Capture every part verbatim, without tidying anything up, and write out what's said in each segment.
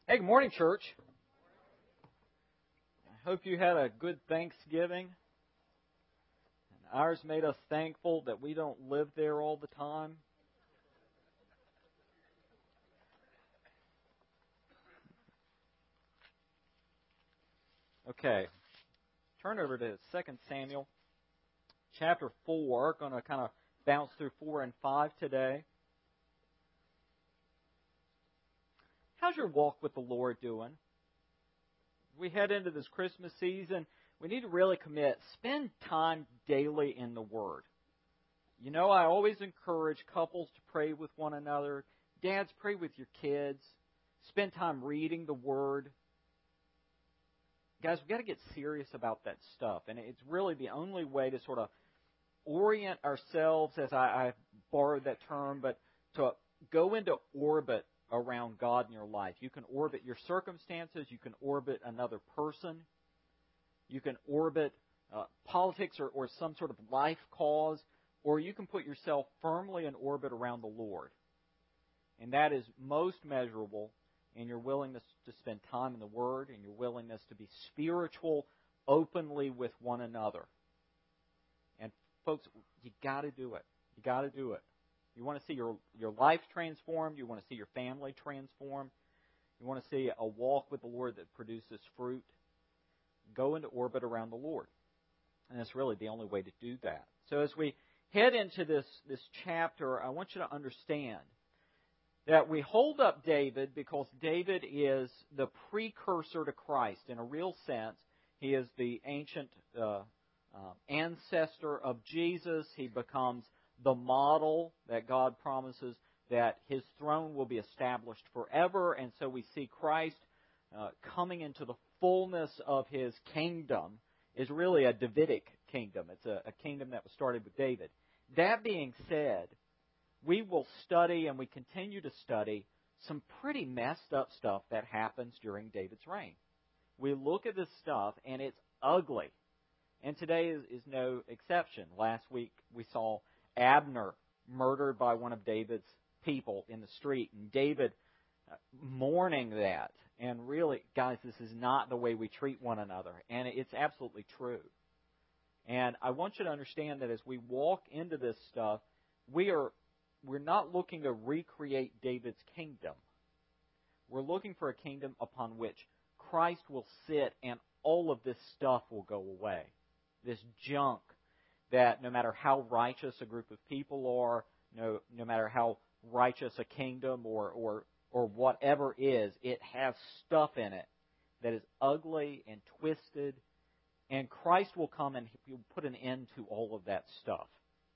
Hey, good morning, church. I hope you had a good Thanksgiving. And ours made us thankful that we don't live there all the time. Okay, turn over to Second Samuel, chapter four. Going to kind of bounce through four and five today. How's your walk with the Lord doing? We head into this Christmas season, we need to really commit. Spend time daily in the Word. You know, I always encourage couples to pray with one another. Dads, pray with your kids. Spend time reading the Word. Guys, we've got to get serious about that stuff. And it's really the only way to sort of orient ourselves, as I, I borrowed that term, but to go into orbit around God in your life. You can orbit your circumstances. You can orbit another person. You can orbit uh, politics or, or some sort of life cause. Or you can put yourself firmly in orbit around the Lord. And that is most measurable in your willingness to spend time in the Word and your willingness to be spiritual openly with one another. And folks, you got to do it. You got to do it. You want to see your, your life transformed. You want to see your family transformed. You want to see a walk with the Lord that produces fruit. Go into orbit around the Lord. And that's really the only way to do that. So as we head into this, this chapter, I want you to understand that we hold up David because David is the precursor to Christ. In a real sense, he is the ancient uh, uh, ancestor of Jesus. He becomes the model that God promises that His throne will be established forever. And so we see Christ uh, coming into the fullness of His kingdom is really a Davidic kingdom. It's a, a kingdom that was started with David. That being said, we will study and we continue to study some pretty messed up stuff that happens during David's reign. We look at this stuff and it's ugly. And today is, is no exception. Last week we saw Abner murdered by one of David's people in the street, and David mourning that. And really, guys, this is not the way we treat one another, and it's absolutely true. And I want you to understand that as we walk into this stuff, we are we're not looking to recreate David's kingdom. We're looking for a kingdom upon which Christ will sit, and all of this stuff will go away. This junk that no matter how righteous a group of people are, no no matter how righteous a kingdom or, or, or whatever is, it has stuff in it that is ugly and twisted, and Christ will come and He'll put an end to all of that stuff.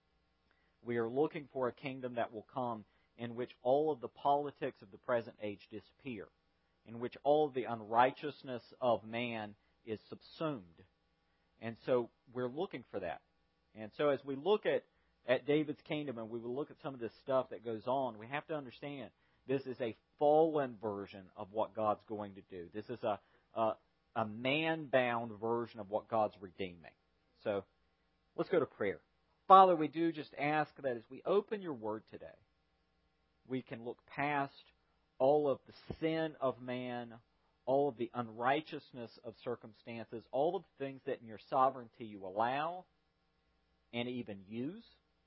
We are looking for a kingdom that will come in which all of the politics of the present age disappear, in which all of the unrighteousness of man is subsumed. And so we're looking for that. And so as we look at, at David's kingdom and we will look at some of this stuff that goes on, we have to understand this is a fallen version of what God's going to do. This is a, a, a man-bound version of what God's redeeming. So let's go to prayer. Father, we do just ask that as we open your word today, we can look past all of the sin of man, all of the unrighteousness of circumstances, all of the things that in your sovereignty you allow and even use,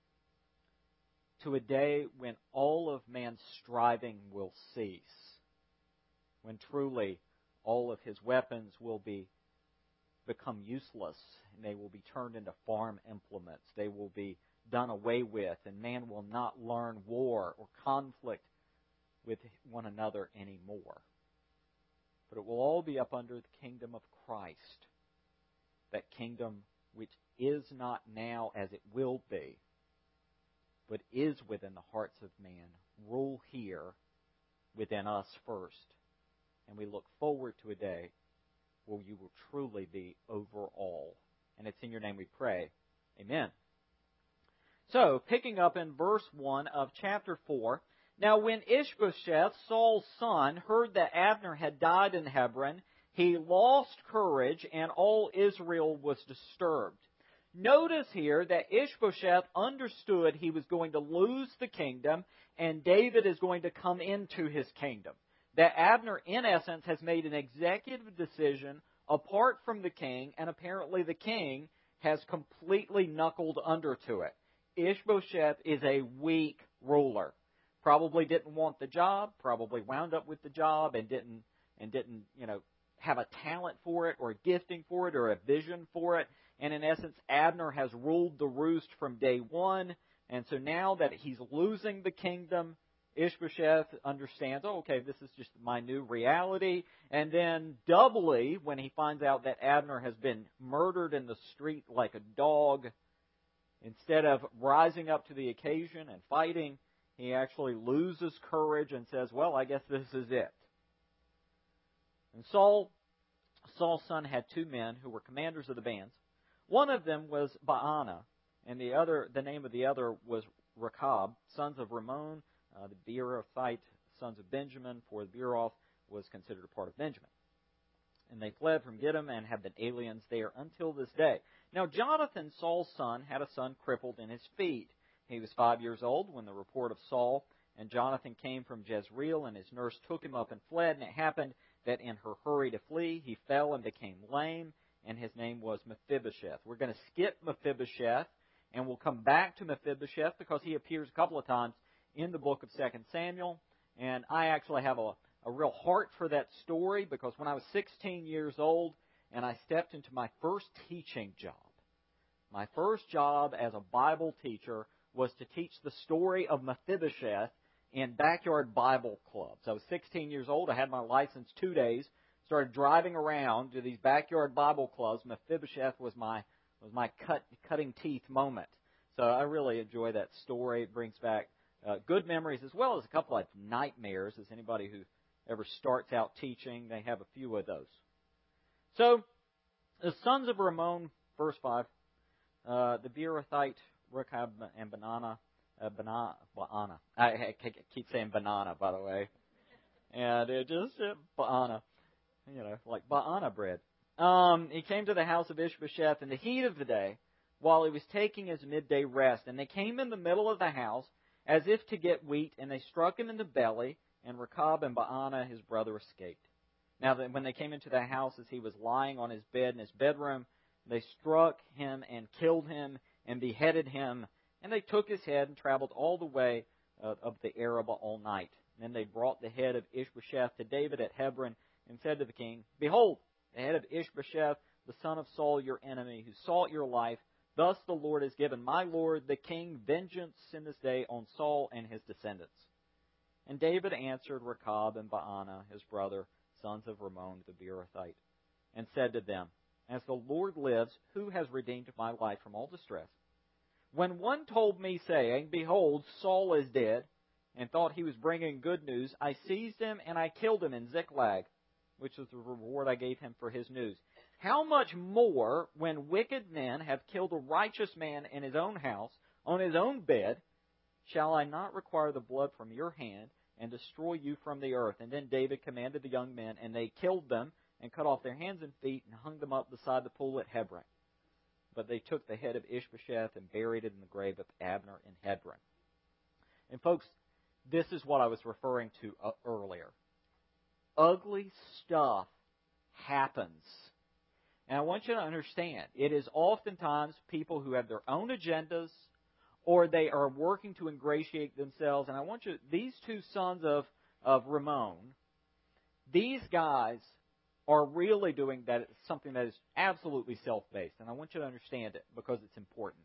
to a day when all of man's striving will cease, when truly all of his weapons will be become useless, and they will be turned into farm implements. They will be done away with, and man will not learn war or conflict with one another anymore. But it will all be up under the kingdom of Christ, that kingdom which is not now as it will be, but is within the hearts of man. Rule here within us first. And we look forward to a day where you will truly be over all. And it's in your name we pray. Amen. So, picking up in verse one of chapter four, now when Ishbosheth, Saul's son, heard that Abner had died in Hebron, he lost courage, and all Israel was disturbed. Notice here that Ishbosheth understood he was going to lose the kingdom, and David is going to come into his kingdom. that Abner, in essence, has made an executive decision apart from the king, and apparently the king has completely knuckled under to it. Ishbosheth is a weak ruler. Probably didn't want the job, probably wound up with the job and didn't and didn't, you know, have a talent for it or a gifting for it or a vision for it. And in essence, Abner has ruled the roost from day one. And so now that he's losing the kingdom, Ishbosheth understands, oh, okay, this is just my new reality. And then doubly, when he finds out that Abner has been murdered in the street like a dog, instead of rising up to the occasion and fighting, he actually loses courage and says, well, I guess this is it. And Saul, Saul's son had two men who were commanders of the bands. One of them was Baana, and the other, the name of the other was Rechab, sons of Ramon, uh, the Beerothite, sons of Benjamin, for the Beeroth was considered a part of Benjamin. And they fled from Gittim and have been aliens there until this day. Now Jonathan, Saul's son, had a son crippled in his feet. He was five years old when the report of Saul and Jonathan came from Jezreel, and his nurse took him up and fled. And it happened that in her hurry to flee, he fell and became lame, and his name was Mephibosheth. We're going to skip Mephibosheth, and we'll come back to Mephibosheth because he appears a couple of times in the book of Second Samuel. And I actually have a, a real heart for that story because when I was sixteen years old and I stepped into my first teaching job, my first job as a Bible teacher was to teach the story of Mephibosheth in backyard Bible clubs. I was sixteen years old. I had my license two days. Started driving around to these backyard Bible clubs. Mephibosheth was my was my cut cutting teeth moment. So I really enjoy that story. It brings back uh, good memories as well as a couple of nightmares. As anybody who ever starts out teaching, they have a few of those. So the sons of Ramon, verse five, uh, the Beerothite, Rechab and Baana, uh, Baana, Baana. I, I keep saying banana, by the way, and it just uh, Baana, you know, like Baana bread. Um, he came to the house of Ishbosheth in the heat of the day, while he was taking his midday rest, and they came in the middle of the house as if to get wheat, and they struck him in the belly, and Rechab and Baana his brother escaped. Now, when they came into the house as he was lying on his bed in his bedroom, they struck him and killed him and beheaded him, and they took his head and traveled all the way uh, of the Arabah all night. And then they brought the head of Ishbosheth to David at Hebron and said to the king, Behold, the head of Ishbosheth, the son of Saul, your enemy, who sought your life. Thus the Lord has given my lord, the king, vengeance in this day on Saul and his descendants. And David answered Rechab and Baana, his brother, sons of Ramon the Beerothite, and said to them, As the Lord lives, who has redeemed my life from all distress? When one told me, saying, Behold, Saul is dead, and thought he was bringing good news, I seized him and I killed him in Ziklag, which is the reward I gave him for his news. How much more, when wicked men have killed a righteous man in his own house, on his own bed, shall I not require the blood from your hand and destroy you from the earth? And then David commanded the young men, and they killed them and cut off their hands and feet and hung them up beside the pool at Hebron. But they took the head of Ishbosheth and buried it in the grave of Abner in Hebron. And folks, this is what I was referring to uh, earlier. Ugly stuff happens. And I want you to understand, it is oftentimes people who have their own agendas or they are working to ingratiate themselves. And I want you, these two sons of, of Ramon, these guys are really doing that something that is absolutely self-based. And I want you to understand it because it's important.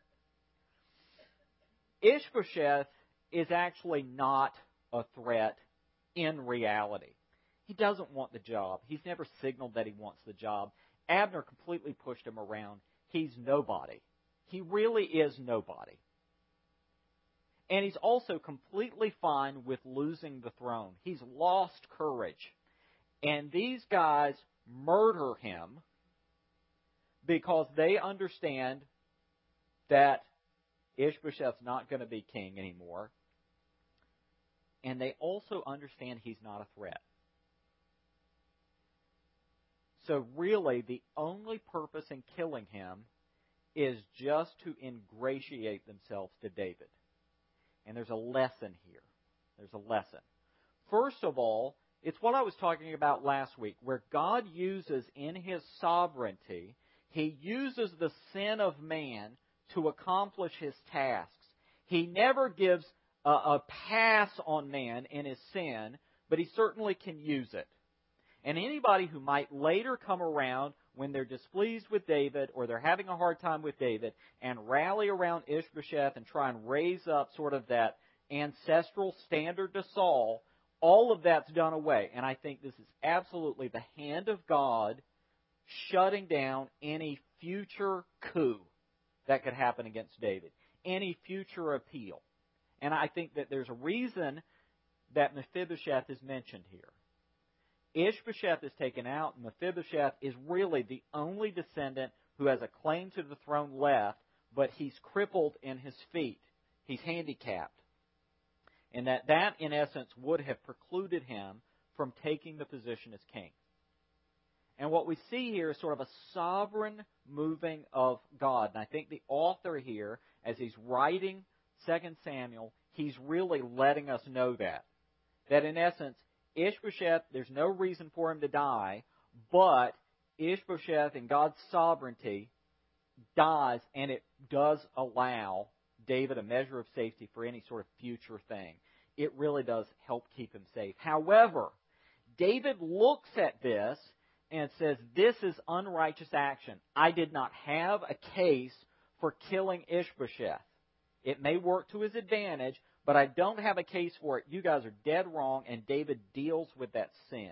Ishbosheth is actually not a threat in reality. He doesn't want the job. He's never signaled that he wants the job. Abner completely pushed him around. He's nobody. He really is nobody. And he's also completely fine with losing the throne. He's lost courage. And these guys murder him because they understand that Ishbosheth's not going to be king anymore. And they also understand he's not a threat. So really, the only purpose in killing him is just to ingratiate themselves to David. And there's a lesson here. There's a lesson. First of all, It's what I was talking about last week, where God uses in His sovereignty, He uses the sin of man to accomplish His tasks. He never gives a, a pass on man in his sin, but He certainly can use it. And anybody who might later come around when they're displeased with David or they're having a hard time with David and rally around Ishbosheth and try and raise up sort of that ancestral standard to Saul, all of that's done away. And I think this is absolutely the hand of God shutting down any future coup that could happen against David, any future appeal. And I think that there's a reason that Mephibosheth is mentioned here. Ishbosheth is taken out, and Mephibosheth is really the only descendant who has a claim to the throne left, but he's crippled in his feet. He's handicapped. And that that, in essence, would have precluded him from taking the position as king. And what we see here is sort of a sovereign moving of God. And I think the author here, as he's writing Second Samuel, he's really letting us know that. That in essence, Ishbosheth, there's no reason for him to die, but Ishbosheth, in God's sovereignty, dies, and it does allow David a measure of safety for any sort of future thing. It really does help keep him safe. However, David looks at this and says, this is unrighteous action. I did not have a case for killing Ishbosheth. It may work to his advantage, but I don't have a case for it. You guys are dead wrong, and David deals with that sin.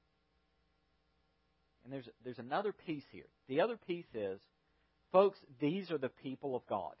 And there's, there's another piece here. The other piece is, folks, these are the people of God.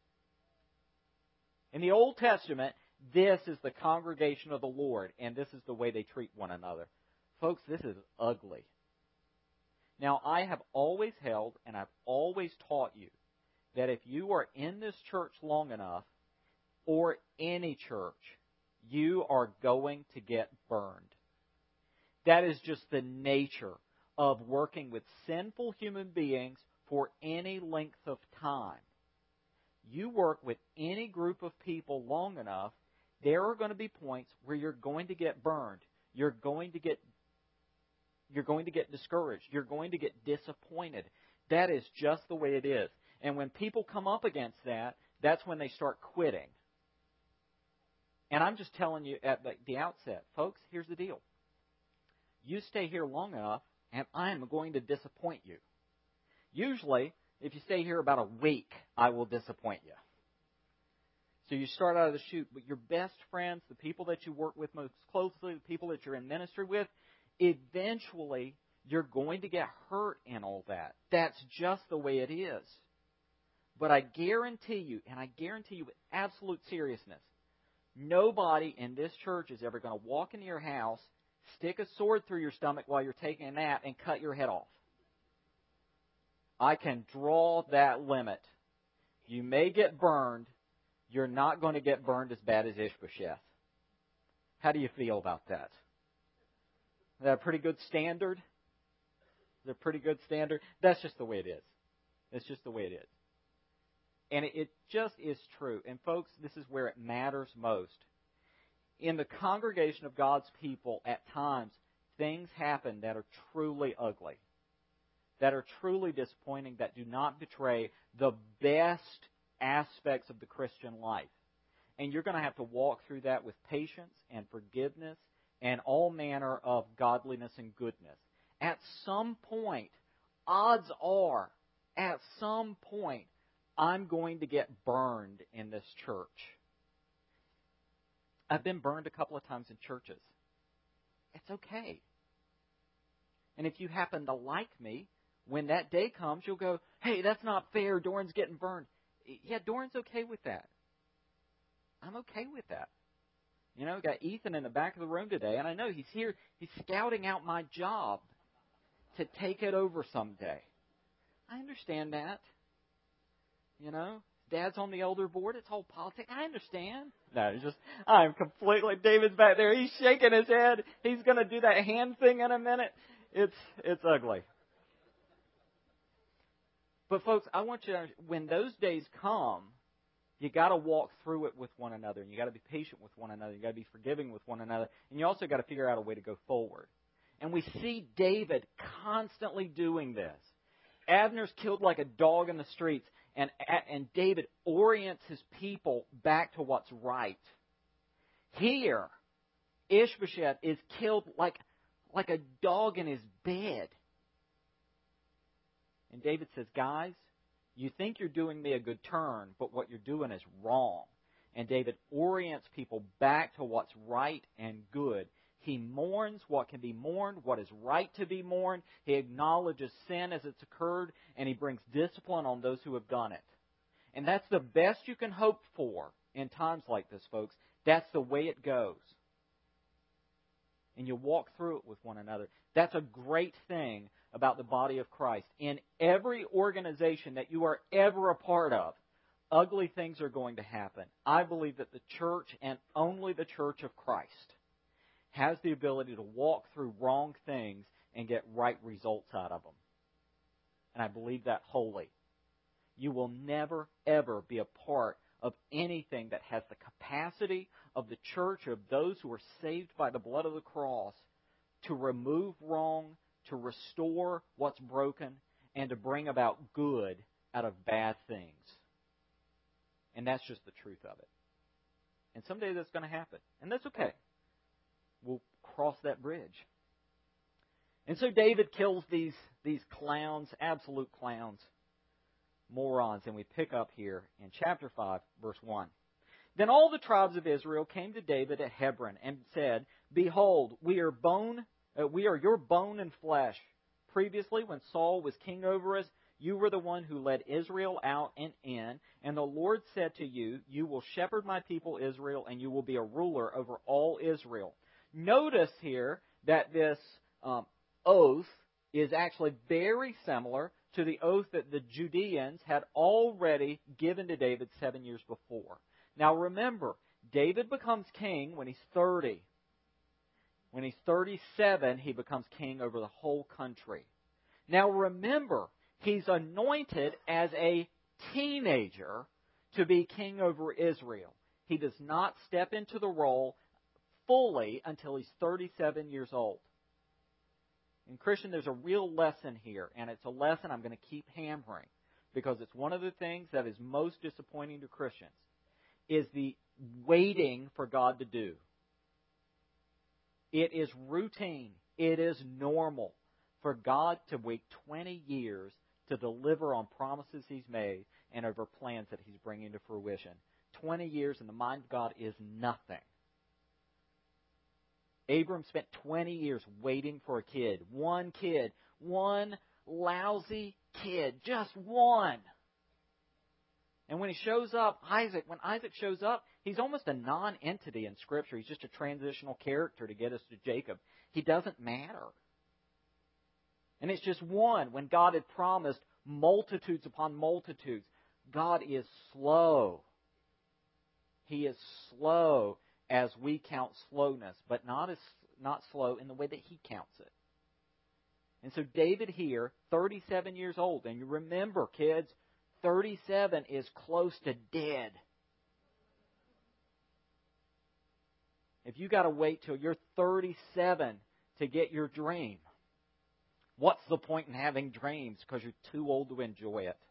In the Old Testament, this is the congregation of the Lord, and this is the way they treat one another. Folks, this is ugly. Now, I have always held, and I've always taught you, that if you are in this church long enough, or any church, you are going to get burned. That is just the nature of working with sinful human beings for any length of time. You work with any group of people long enough, there are going to be points where you're going to get burned. You're going to get you're going to get discouraged. You're going to get disappointed. That is just the way it is. And when people come up against that, that's when they start quitting. And I'm just telling you at the outset, folks, here's the deal. You stay here long enough, and I'm going to disappoint you. Usually, if you stay here about a week, I will disappoint you. So you start out of the chute, but your best friends, the people that you work with most closely, the people that you're in ministry with, eventually you're going to get hurt in all that. That's just the way it is. But I guarantee you, and I guarantee you with absolute seriousness, nobody in this church is ever going to walk into your house, stick a sword through your stomach while you're taking a nap, and cut your head off. I can draw that limit. You may get burned. You're not going to get burned as bad as Ishbosheth. How do you feel about that? Is that a pretty good standard? Is that a pretty good standard? That's just the way it is. It's just the way it is. And it just is true. And folks, this is where it matters most. In the congregation of God's people, at times, things happen that are truly ugly, that are truly disappointing, that do not betray the best aspects of the Christian life. And you're going to have to walk through that with patience and forgiveness and all manner of godliness and goodness. At some point, odds are, at some point, I'm going to get burned in this church. I've been burned a couple of times in churches. It's okay. And if you happen to like me, when that day comes, you'll go, hey, that's not fair. Doran's getting burned. Yeah, Doran's okay with that. I'm okay with that. You know, we got Ethan in the back of the room today, and I know he's here. He's scouting out my job to take it over someday. I understand that. You know, Dad's on the elder board. It's all politics. I understand. No, it's just, I'm completely, David's back there. He's shaking his head. He's going to do that hand thing in a minute. It's, it's ugly. But folks, I want you to, when those days come, You got to walk through it with one another, and you got to be patient with one another. You got to be forgiving with one another, and you also got to figure out a way to go forward. And we see David constantly doing this. Abner's killed like a dog in the streets, and and David orients his people back to what's right. Here, Ishbosheth is killed like like a dog in his bed. And David says, guys, you think you're doing me a good turn, but what you're doing is wrong. And David orients people back to what's right and good. He mourns what can be mourned, what is right to be mourned. He acknowledges sin as it's occurred, and he brings discipline on those who have done it. And that's the best you can hope for in times like this, folks. That's the way it goes. And you walk through it with one another. That's a great thing about the body of Christ. In every organization that you are ever a part of, ugly things are going to happen. I believe that the church, and only the church of Christ, has the ability to walk through wrong things and get right results out of them. And I believe that wholly. You will never, ever be a part of anything that has the capacity of the church, of those who are saved by the blood of the cross, to remove wrong, to restore what's broken, and to bring about good out of bad things. And that's just the truth of it. And someday that's going to happen. And that's okay. We'll cross that bridge. And so David kills these, these clowns, absolute clowns, morons. And we pick up here in chapter five, verse one. Then all the tribes of Israel came to David at Hebron and said, Behold, we are bone, uh, we are your bone and flesh. Previously, when Saul was king over us, you were the one who led Israel out and in, and the Lord said to you, You will shepherd my people Israel, and you will be a ruler over all Israel. Notice here that this um, oath is actually very similar to the oath that the Judeans had already given to David seven years before. Now remember, David becomes king when he's thirty. When he's thirty-seven, he becomes king over the whole country. Now remember, he's anointed as a teenager to be king over Israel. He does not step into the role fully until he's thirty-seven years old. And Christian, there's a real lesson here, and it's a lesson I'm going to keep hammering, because it's one of the things that is most disappointing to Christians, is the waiting for God to do. It is routine. It is normal for God to wait twenty years to deliver on promises He's made and over plans that He's bringing to fruition. twenty years in the mind of God is nothing. Abram spent twenty years waiting for a kid. One kid. One lousy kid. Just one. And when he shows up, Isaac, when Isaac shows up, he's almost a non-entity in Scripture. He's just a transitional character to get us to Jacob. He doesn't matter. And it's just one when God had promised multitudes upon multitudes. God is slow. He is slow as we count slowness, but not as not slow in the way that He counts it. And so David here, thirty-seven years old, and you remember, kids, thirty-seven is close to dead. If you got to wait till you're thirty-seven to get your dream, what's the point in having dreams? Because you're too old to enjoy it.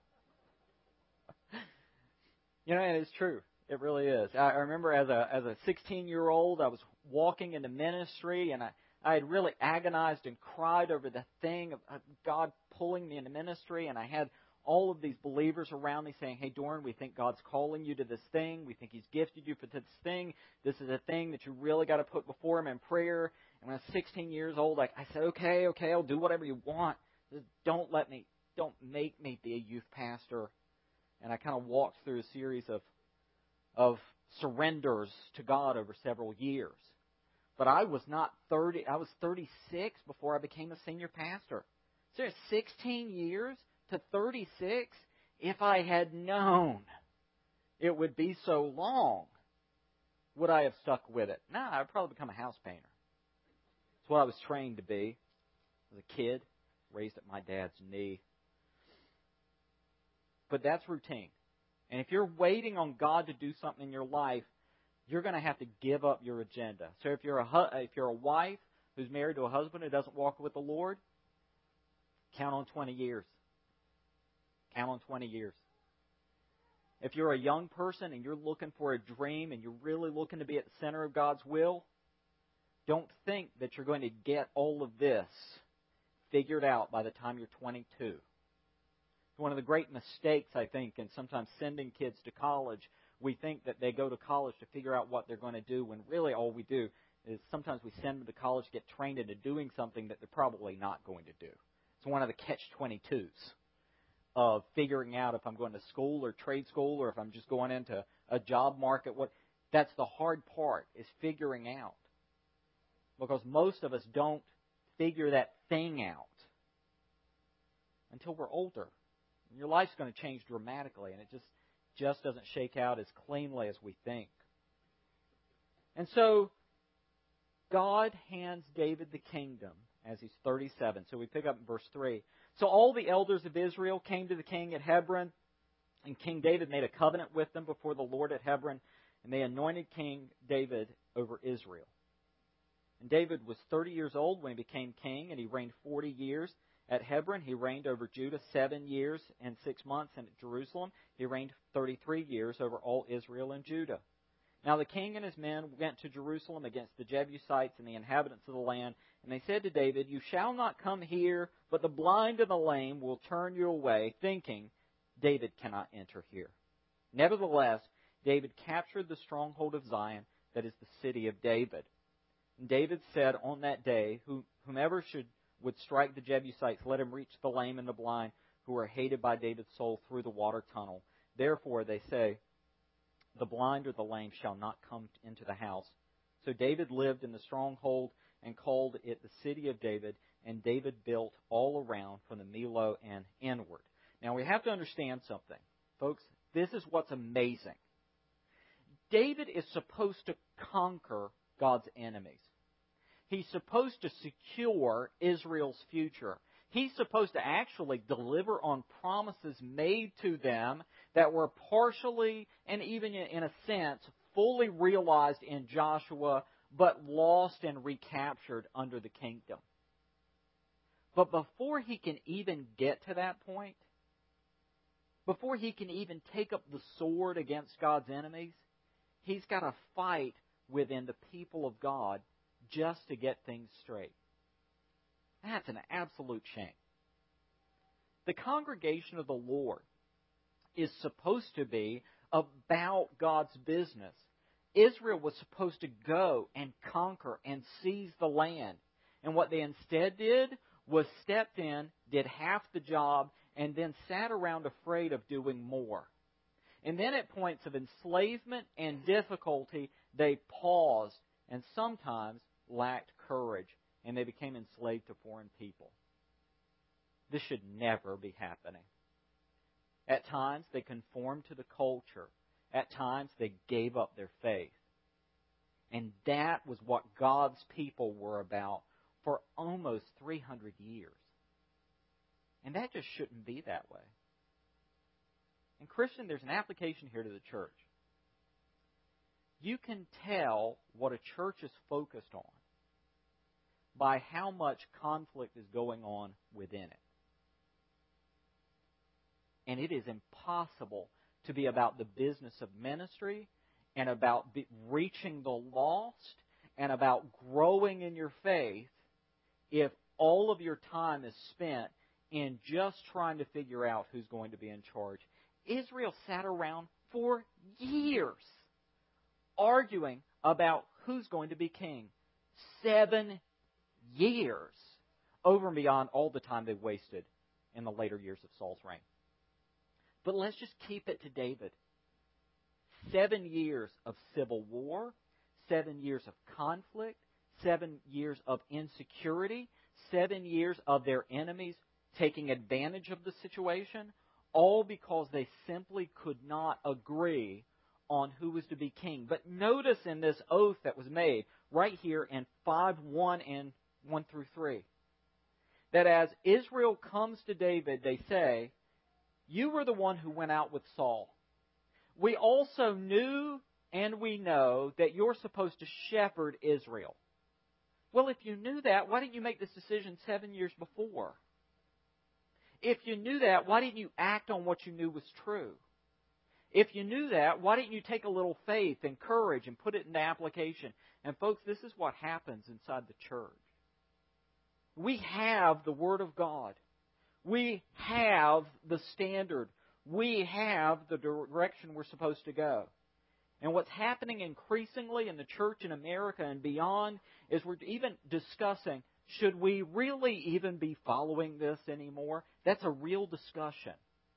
You know, and it's true. It really is. I remember as a as a sixteen-year-old, I was walking into ministry, and I, I had really agonized and cried over the thing of God pulling me into ministry, and I had all of these believers around me saying, Hey, Doran, we think God's calling you to this thing. We think He's gifted you for this thing. This is a thing that you really got to put before Him in prayer. And when I was sixteen years old, I, I said, okay, okay, I'll do whatever you want. Just don't let me, don't make me be a youth pastor. And I kind of walked through a series of of surrenders to God over several years. But I was not thirty, I was thirty-six before I became a senior pastor. So sixteen years to thirty-six, if I had known it would be so long, would I have stuck with it? No, I'd probably become a house painter. It's what I was trained to be as a kid, raised at my dad's knee. But that's routine. And if you're waiting on God to do something in your life, you're going to have to give up your agenda. So if you're a hu- if you're a wife who's married to a husband who doesn't walk with the Lord, count on twenty years. Count on twenty years. If you're a young person and you're looking for a dream and you're really looking to be at the center of God's will, don't think that you're going to get all of this figured out by the time you're twenty-two. It's one of the great mistakes, I think, in sometimes sending kids to college. We think that they go to college to figure out what they're going to do, when really all we do is sometimes we send them to college to get trained into doing something that they're probably not going to do. It's one of the catch twenty-twos of figuring out if I'm going to school or trade school or if I'm just going into a job market. What that's the hard part, is figuring out. Because most of us don't figure that thing out until we're older. And your life's going to change dramatically, and it just, just doesn't shake out as cleanly as we think. And so, God hands David the kingdom as he's thirty-seven. So we pick up in verse three. So all the elders of Israel came to the king at Hebron, and King David made a covenant with them before the Lord at Hebron, and they anointed King David over Israel. And David was thirty years old when he became king, and he reigned forty years. At Hebron, he reigned over Judah seven years and six months, and at Jerusalem, he reigned thirty-three years over all Israel and Judah. Now the king and his men went to Jerusalem against the Jebusites and the inhabitants of the land, and they said to David, "You shall not come here, but the blind and the lame will turn you away, thinking, David cannot enter here." Nevertheless, David captured the stronghold of Zion, that is the city of David. And David said on that day, whomever should would strike the Jebusites, let him reach the lame and the blind, who are hated by David's soul, through the water tunnel. Therefore, they say, the blind or the lame shall not come into the house. So David lived in the stronghold and called it the city of David, and David built all around from the Millo and inward. Now we have to understand something. Folks, this is what's amazing. David is supposed to conquer God's enemies. He's supposed to secure Israel's future. He's supposed to actually deliver on promises made to them that were partially, and even in a sense, fully realized in Joshua, but lost and recaptured under the kingdom. But before he can even get to that point, before he can even take up the sword against God's enemies, he's got to fight within the people of God just to get things straight. That's an absolute shame. The congregation of the Lord is supposed to be about God's business. Israel was supposed to go and conquer and seize the land. And what they instead did was stepped in, did half the job, and then sat around afraid of doing more. And then at points of enslavement and difficulty, they paused and sometimes lacked courage, and they became enslaved to foreign people. This should never be happening. At times, they conformed to the culture. At times, they gave up their faith. And that was what God's people were about for almost three hundred years. And that just shouldn't be that way. And Christian, there's an application here to the church. You can tell what a church is focused on by how much conflict is going on within it. And it is impossible to be about the business of ministry and about reaching the lost and about growing in your faith if all of your time is spent in just trying to figure out who's going to be in charge. Israel sat around for years arguing about who's going to be king. Seven years over and beyond all the time they wasted in the later years of Saul's reign. But let's just keep it to David. Seven years of civil war, seven years of conflict, seven years of insecurity, seven years of their enemies taking advantage of the situation, all because they simply could not agree on who was to be king. But notice in this oath that was made right here in five one and one through three, that as Israel comes to David, they say, "You were the one who went out with Saul. We also knew and we know that you're supposed to shepherd Israel. Well, if you knew that, why didn't you make this decision seven years before? If you knew that, why didn't you act on what you knew was true? If you knew that, why didn't you take a little faith and courage and put it into application? And folks, this is what happens inside the church. We have the Word of God. We have the standard. We have the direction we're supposed to go. And what's happening increasingly in the church in America and beyond is we're even discussing, should we really even be following this anymore? That's a real discussion.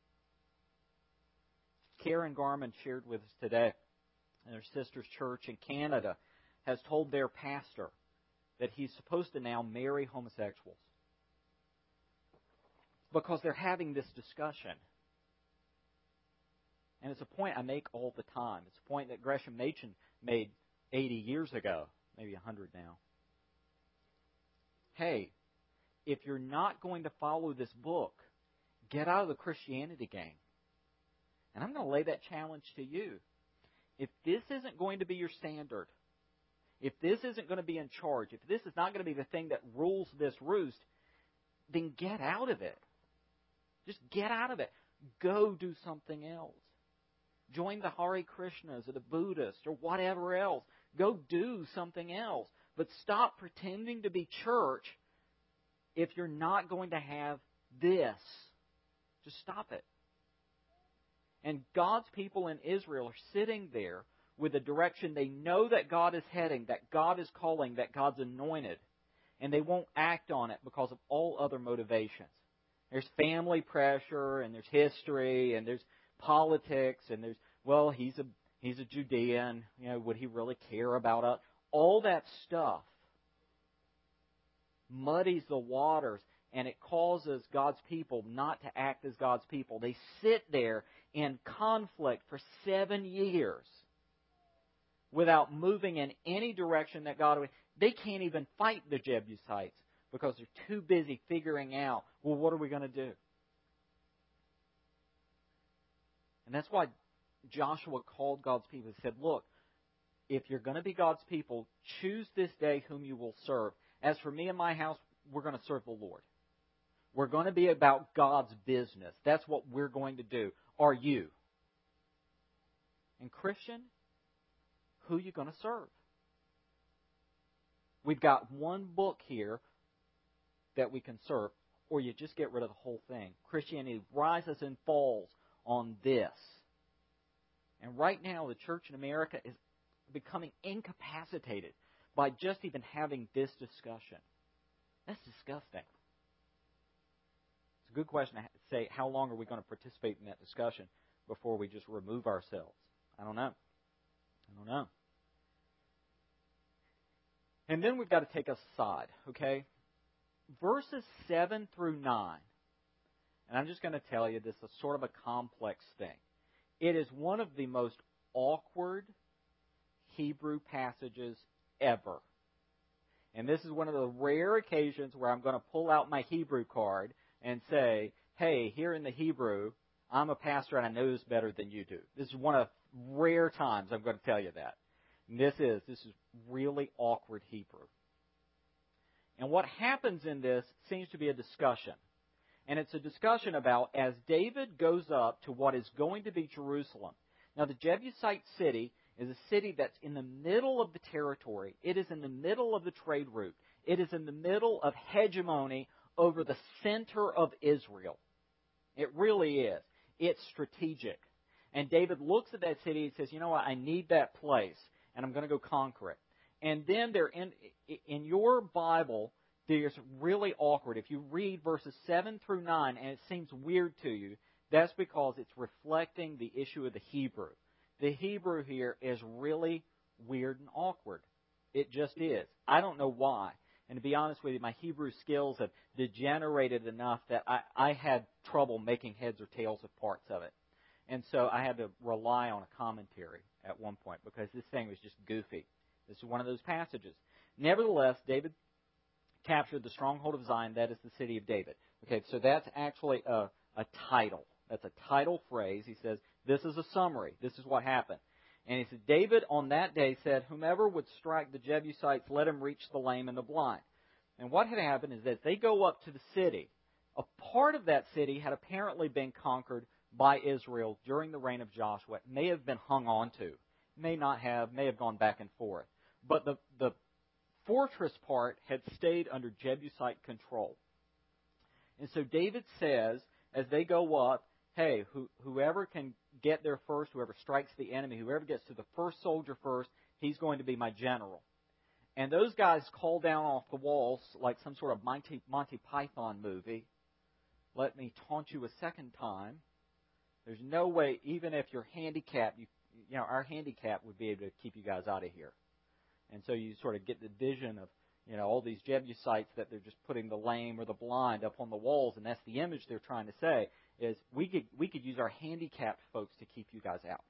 Karen Garman shared with us today, and her sister's church in Canada has told their pastor that he's supposed to now marry homosexuals because they're having this discussion. And it's a point I make all the time. It's a point that Gresham Machen made eighty years ago, maybe one hundred now. Hey, if you're not going to follow this book, get out of the Christianity game. And I'm going to lay that challenge to you. If this isn't going to be your standard, if this isn't going to be in charge, if this is not going to be the thing that rules this roost, then get out of it. Just get out of it. Go do something else. Join the Hare Krishnas or the Buddhists or whatever else. Go do something else. But stop pretending to be church if you're not going to have this. Just stop it. And God's people in Israel are sitting there with a direction they know that God is heading, that God is calling, that God's anointed. And they won't act on it because of all other motivations. There's family pressure, and there's history, and there's politics, and there's, well, he's a he's a Judean. You know, would he really care about us? All that stuff muddies the waters, and it causes God's people not to act as God's people. They sit there in conflict for seven years without moving in any direction that God would. They can't even fight the Jebusites because they're too busy figuring out, well, what are we going to do? And that's why Joshua called God's people and said, look, if you're going to be God's people, choose this day whom you will serve. As for me and my house, we're going to serve the Lord. We're going to be about God's business. That's what we're going to do. Are you? And Christian, who are you going to serve? We've got one book here that we can serve, or you just get rid of the whole thing. Christianity rises and falls on this. And right now, the church in America is becoming incapacitated by just even having this discussion. That's disgusting. It's a good question to say, how long are we going to participate in that discussion before we just remove ourselves? I don't know. I don't know. And then we've got to take a side, okay? Verses seven through nine. And I'm just going to tell you, this is sort of a complex thing. It is one of the most awkward Hebrew passages ever. And this is one of the rare occasions where I'm going to pull out my Hebrew card and say, hey, here in the Hebrew, I'm a pastor and I know this better than you do. This is one of rare times I'm going to tell you that. And this is, this is really awkward Hebrew. And what happens in this seems to be a discussion. And it's a discussion about as David goes up to what is going to be Jerusalem. Now, the Jebusite city is a city that's in the middle of the territory. It is in the middle of the trade route. It is in the middle of hegemony over the center of Israel. It really is. It's strategic. And David looks at that city and says, you know what, I need that place, and I'm going to go conquer it. And then they're in, in your Bible, there's really awkward. If you read verses seven through nine and it seems weird to you, that's because it's reflecting the issue of the Hebrew. The Hebrew here is really weird and awkward. It just is. I don't know why. And to be honest with you, my Hebrew skills have degenerated enough that I, I had trouble making heads or tails of parts of it. And so I had to rely on a commentary at one point because this thing was just goofy. This is one of those passages. Nevertheless, David captured the stronghold of Zion, that is the city of David. Okay, so that's actually a, a title. That's a title phrase. He says, This is a summary. This is what happened. And he said, David on that day said, whomever would strike the Jebusites, let him reach the lame and the blind. And what had happened is that they go up to the city. A part of that city had apparently been conquered by Israel during the reign of Joshua. It may have been hung on to. May not have. May have gone back and forth. But the, the fortress part had stayed under Jebusite control. And so David says, as they go up, hey, who, whoever can get there first, whoever strikes the enemy, whoever gets to the first soldier first, he's going to be my general. And those guys call down off the walls like some sort of Monty, Monty Python movie. Let me taunt you a second time. There's no way, even if you're handicapped, you, you know, our handicap would be able to keep you guys out of here. And so you sort of get the vision of, you know, all these Jebusites that they're just putting the lame or the blind up on the walls, and that's the image they're trying to say, is we could we could use our handicapped folks to keep you guys out.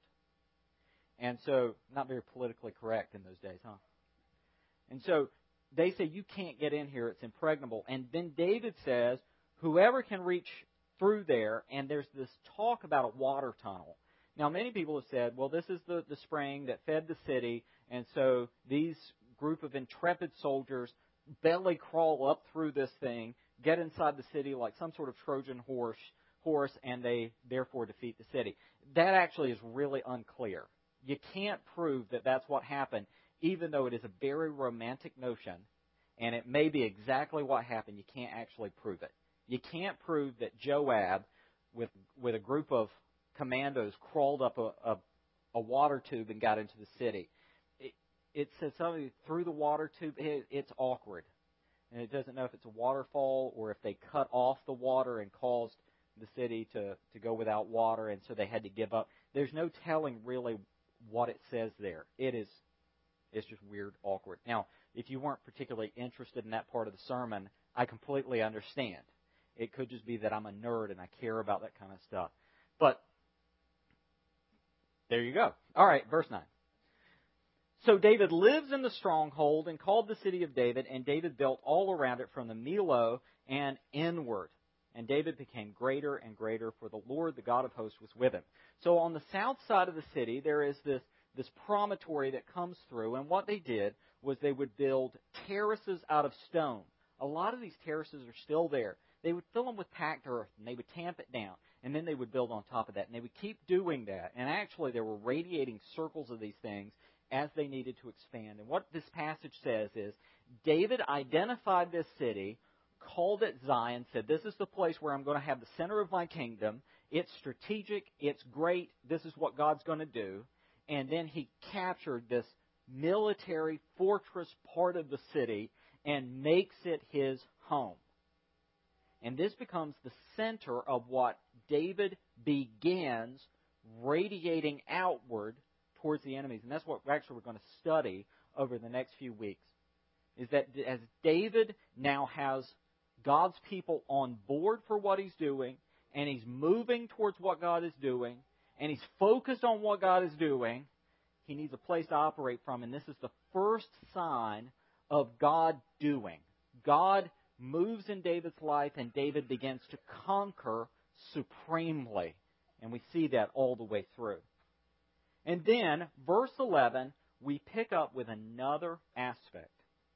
And so, not very politically correct in those days, huh? And so, they say, you can't get in here, it's impregnable. And then David says, whoever can reach through there, and there's this talk about a water tunnel. Now, many people have said, well, this is the, the spring that fed the city, and so these group of intrepid soldiers belly crawl up through this thing, get inside the city like some sort of Trojan horse, horse, and they therefore defeat the city. That actually is really unclear. You can't prove that that's what happened, even though it is a very romantic notion, and it may be exactly what happened. You can't actually prove it. You can't prove that Joab, with with a group of commandos, crawled up a, a, a water tube and got into the city. It, it says something through the water tube. It, it's awkward. And it doesn't know if it's a waterfall or if they cut off the water and caused the city to, to go without water, and so they had to give up. There's no telling really what it says there. It is it's just weird, awkward. Now, if you weren't particularly interested in that part of the sermon, I completely understand. It could just be that I'm a nerd and I care about that kind of stuff. But there you go. All right, verse nine. So David lives in the stronghold and called the city of David, and David built all around it from the Millo and inward. And David became greater and greater, for the Lord, the God of hosts, was with him. So on the south side of the city, there is this, this promontory that comes through, and what they did was they would build terraces out of stone. A lot of these terraces are still there. They would fill them with packed earth, and they would tamp it down, and then they would build on top of that. And they would keep doing that. And actually, there were radiating circles of these things as they needed to expand. And what this passage says is, David identified this city, called it Zion, said, this is the place where I'm going to have the center of my kingdom. It's strategic. It's great. This is what God's going to do. And then he captured this military fortress part of the city and makes it his home. And this becomes the center of what David begins radiating outward towards the enemies. And that's what actually we're going to study over the next few weeks. Is that as David now has God's people on board for what he's doing, and he's moving towards what God is doing, and he's focused on what God is doing, he needs a place to operate from. And this is the first sign of God doing. God moves in David's life, and David begins to conquer supremely. And we see that all the way through. And then, verse eleven, we pick up with another aspect.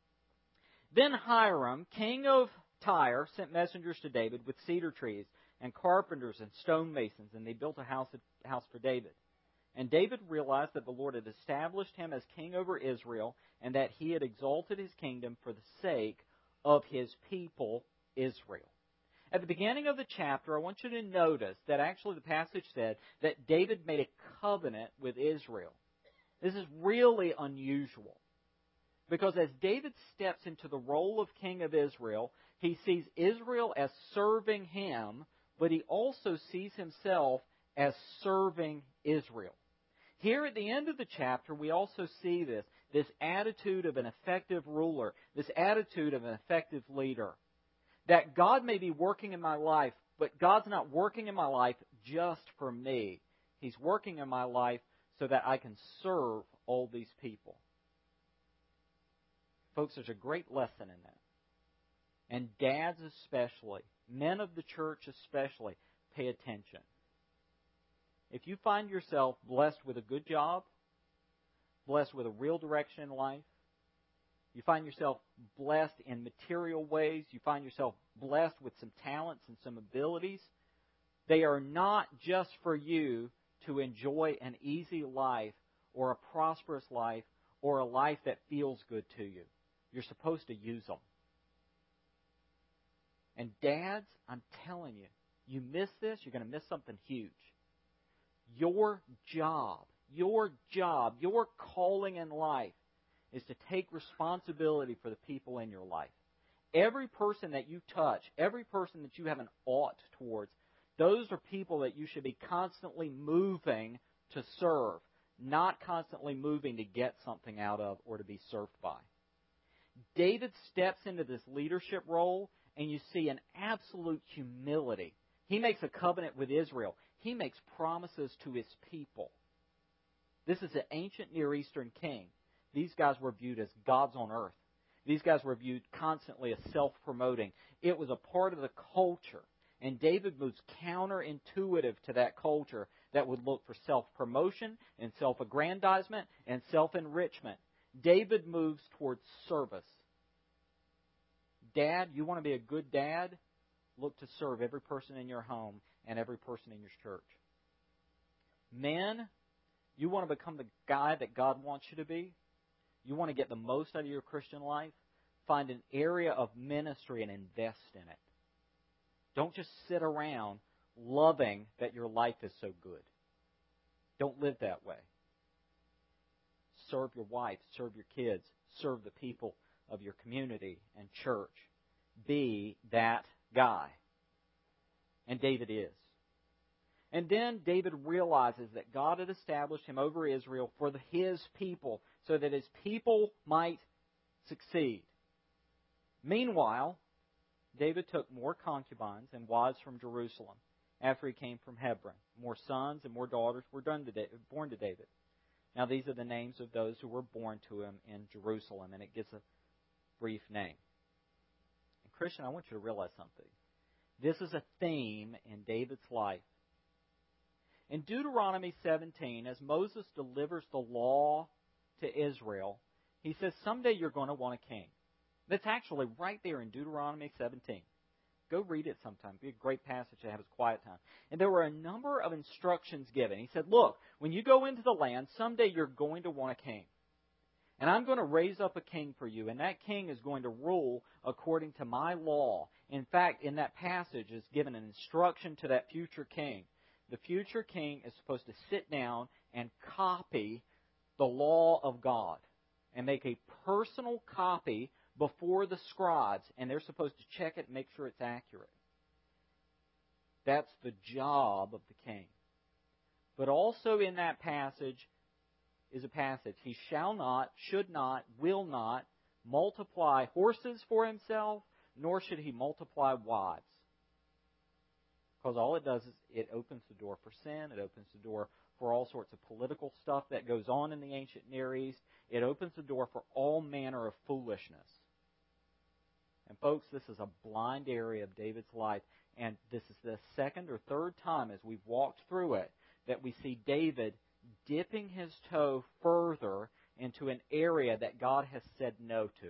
Then Hiram, king of Tyre, sent messengers to David with cedar trees and carpenters and stonemasons, and they built a house, a house for David. And David realized that the Lord had established him as king over Israel, and that he had exalted his kingdom for the sake of his people, Israel. At the beginning of the chapter, I want you to notice that actually the passage said that David made a covenant with Israel. This is really unusual, because as David steps into the role of king of Israel, he sees Israel as serving him, but he also sees himself as serving Israel. Here at the end of the chapter, we also see this, this attitude of an effective ruler, this attitude of an effective leader. That God may be working in my life, but God's not working in my life just for me. He's working in my life so that I can serve all these people. Folks, there's a great lesson in that. And dads especially, men of the church especially, pay attention. If you find yourself blessed with a good job, blessed with a real direction in life, you find yourself blessed in material ways, you find yourself blessed with some talents and some abilities, they are not just for you to enjoy an easy life or a prosperous life or a life that feels good to you. You're supposed to use them. And dads, I'm telling you, you miss this, you're going to miss something huge. Your job, your job, your calling in life is to take responsibility for the people in your life. Every person that you touch, every person that you have an ought towards, those are people that you should be constantly moving to serve, not constantly moving to get something out of or to be served by. David steps into this leadership role, and you see an absolute humility. He makes a covenant with Israel. He makes promises to his people. This is an ancient Near Eastern king. These guys were viewed as gods on earth. These guys were viewed constantly as self-promoting. It was a part of the culture. And David moves counterintuitive to that culture that would look for self-promotion and self-aggrandizement and self-enrichment. David moves towards service. Dad, you want to be a good dad? Look to serve every person in your home and every person in your church. Men, you want to become the guy that God wants you to be? You want to get the most out of your Christian life? Find an area of ministry and invest in it. Don't just sit around loving that your life is so good. Don't live that way. Serve your wife, serve your kids, serve the people of your community and church. Be that guy. And David is. And then David realizes that God had established him over Israel for the, his people, so that his people might succeed. Meanwhile, David took more concubines and wives from Jerusalem after he came from Hebron. More sons and more daughters were born to David. Now these are the names of those who were born to him in Jerusalem, and it gives a brief name. And Christian, I want you to realize something. This is a theme in David's life. In Deuteronomy seventeen, as Moses delivers the law to Israel, he says, someday you're going to want a king. That's actually right there in Deuteronomy seventeen. Go read it sometime. It'd be a great passage to have as quiet time. And there were a number of instructions given. He said, look, when you go into the land, someday you're going to want a king. And I'm going to raise up a king for you, and that king is going to rule according to my law. In fact, in that passage is given an instruction to that future king. The future king is supposed to sit down and copy the law of God and make a personal copy before the scribes, and they're supposed to check it and make sure it's accurate. That's the job of the king. But also in that passage is a passage. He shall not, should not, will not multiply horses for himself, nor should he multiply wives. Because all it does is it opens the door for sin. It opens the door for all sorts of political stuff that goes on in the ancient Near East. It opens the door for all manner of foolishness. And folks, this is a blind area of David's life. And this is the second or third time as we've walked through it that we see David dipping his toe further into an area that God has said no to.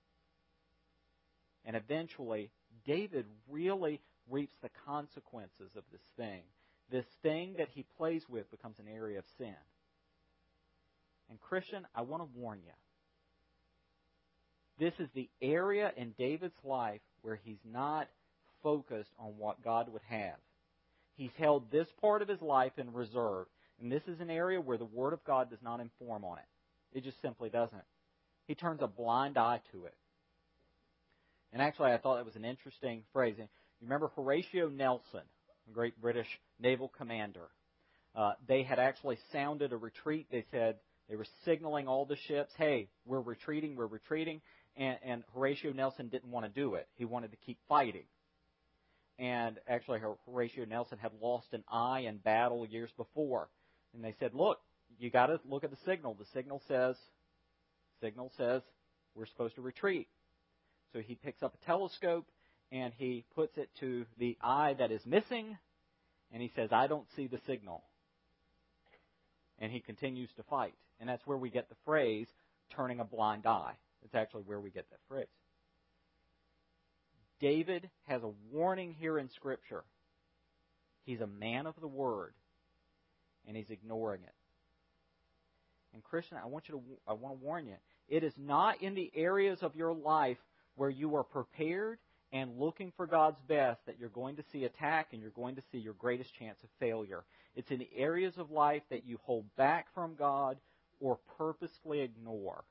And eventually, David really reaps the consequences of this thing. This thing that he plays with becomes an area of sin. And Christian, I want to warn you. This is the area in David's life where he's not focused on what God would have. He's held this part of his life in reserve. And this is an area where the Word of God does not inform on it. It just simply doesn't. He turns a blind eye to it. And actually, I thought that was an interesting phrase. You remember Horatio Nelson, a great British naval commander. Uh, they had actually sounded a retreat. They said they were signaling all the ships, hey, we're retreating, we're retreating. And, and Horatio Nelson didn't want to do it. He wanted to keep fighting. And actually, Horatio Nelson had lost an eye in battle years before. And they said, look, you got to look at the signal. The signal says, signal says we're supposed to retreat. So he picks up a telescope and he puts it to the eye that is missing, and he says, I don't see the signal. and he continues to fight. And that's where we get the phrase, turning a blind eye. It's actually where we get that phrase. David has a warning here in Scripture. He's a man of the Word, and he's ignoring it. And Christian, I want you to, I want to warn you, it is not in the areas of your life where you are prepared and looking for God's best that you're going to see attack and you're going to see your greatest chance of failure. It's in the areas of life that you hold back from God or purposefully ignore.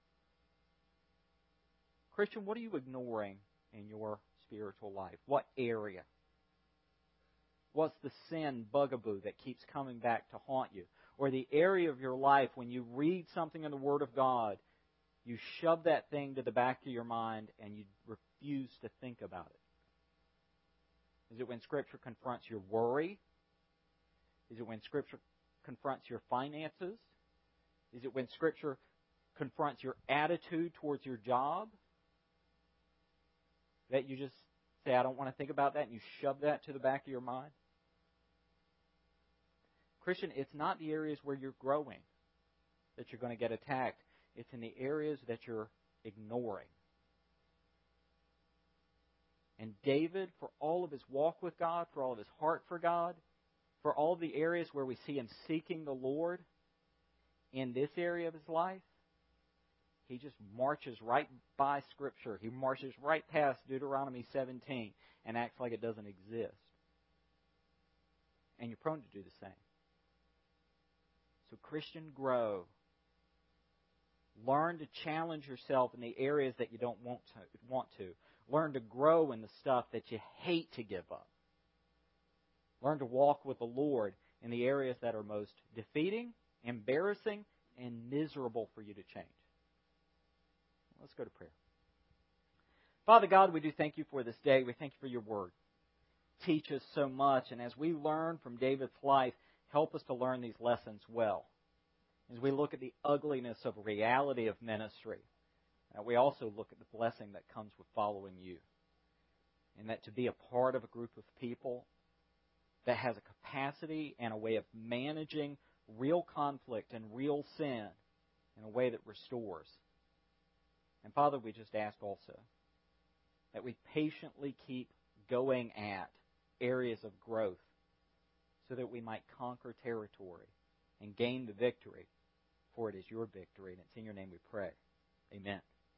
Christian, what are you ignoring in your spiritual life? What area? What's the sin bugaboo that keeps coming back to haunt you? Or the area of your life when you read something in the Word of God, you shove that thing to the back of your mind and you refuse to think about it? Is it when Scripture confronts your worry? Is it when Scripture confronts your finances? Is it when Scripture confronts your attitude towards your job? That you just say, I don't want to think about that, and you shove that to the back of your mind? Christian, it's not the areas where you're growing that you're going to get attacked. It's in the areas that you're ignoring. And David, for all of his walk with God, for all of his heart for God, for all of the areas where we see him seeking the Lord, in this area of his life, he just marches right by Scripture. He marches right past Deuteronomy seventeen and acts like it doesn't exist. And you're prone to do the same. So, Christian, grow. Learn to challenge yourself in the areas that you don't want to. Want to. Learn to grow in the stuff that you hate to give up. Learn to walk with the Lord in the areas that are most defeating, embarrassing, and miserable for you to change. Let's go to prayer. Father God, we do thank you for this day. We thank you for your word. Teach us so much, and as we learn from David's life, help us to learn these lessons well. As we look at the ugliness of reality of ministry, uh, we also look at the blessing that comes with following you. And that to be a part of a group of people that has a capacity and a way of managing real conflict and real sin in a way that restores. And Father, we just ask also that we patiently keep going at areas of growth so that we might conquer territory and gain the victory, for it is your victory, and it's in your name we pray. Amen.